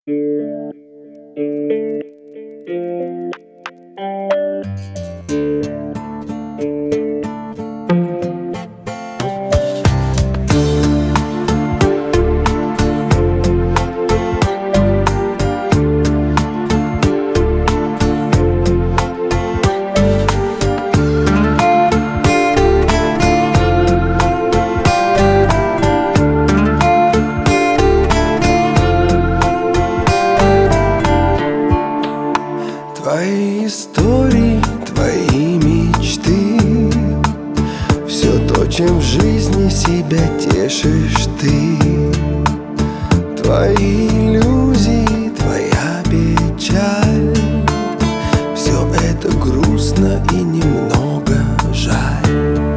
Твои истории, твои мечты, все то, чем в жизни себя тешишь ты. Твои иллюзии, твоя печаль, все это грустно и немного жаль.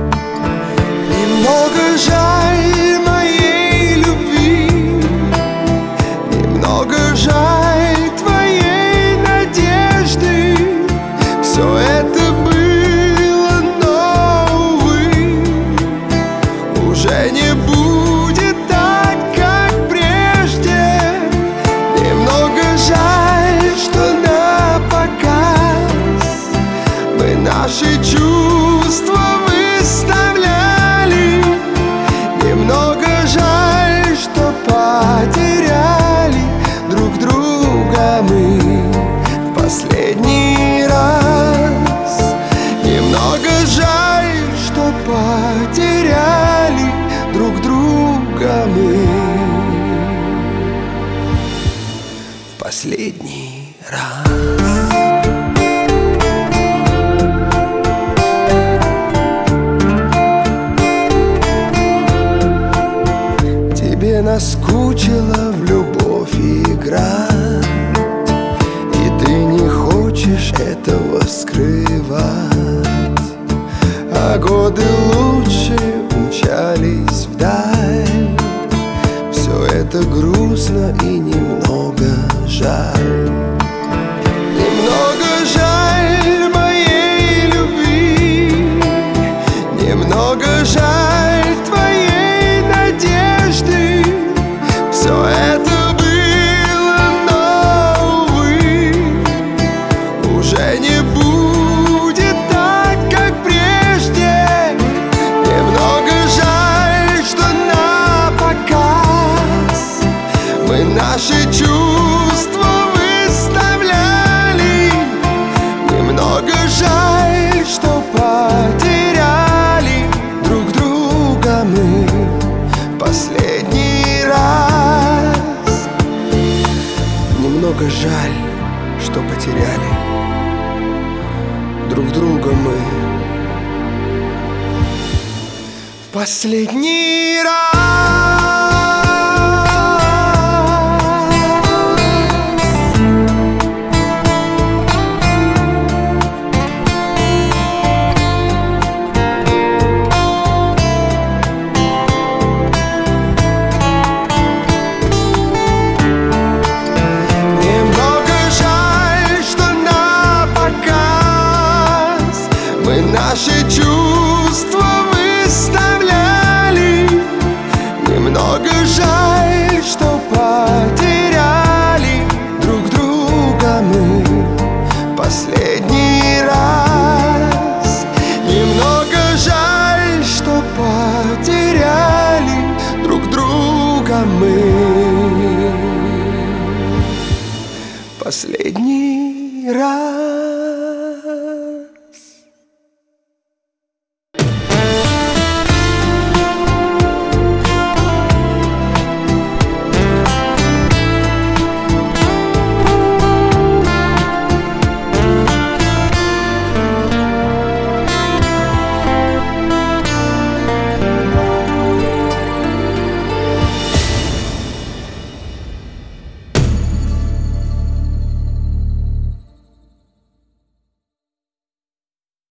Немного жаль моей любви, немного жаль твоей надежды. Все это было, но, увы, уже не будет так, как прежде. Немного жаль, что на показ мы наши чувства выставляли. Немного жаль, что потеряли друг друга мы в последний раз. Немного жаль, что потеряли друг друга мы в последний раз. Тебе наскучило в любовь играть, и ты не хочешь этого скрывать. А годы лучше умчались вдаль. Все это грустно и немного жаль. Немного жаль моей любви, немного жаль твоей надежды. Все это было, но, увы, уже не будет так, как прежде. Немного жаль, что на показ мы наши чувства выставляли. Немного жаль, что потеряли друг друга мы последний раз. Немного жаль, что потеряли друг друга мы в последний раз. Мы наши чувства выставляли. Немного жаль, что потеряли друг друга мы последний раз. Немного жаль, что потеряли друг друга мы последний раз.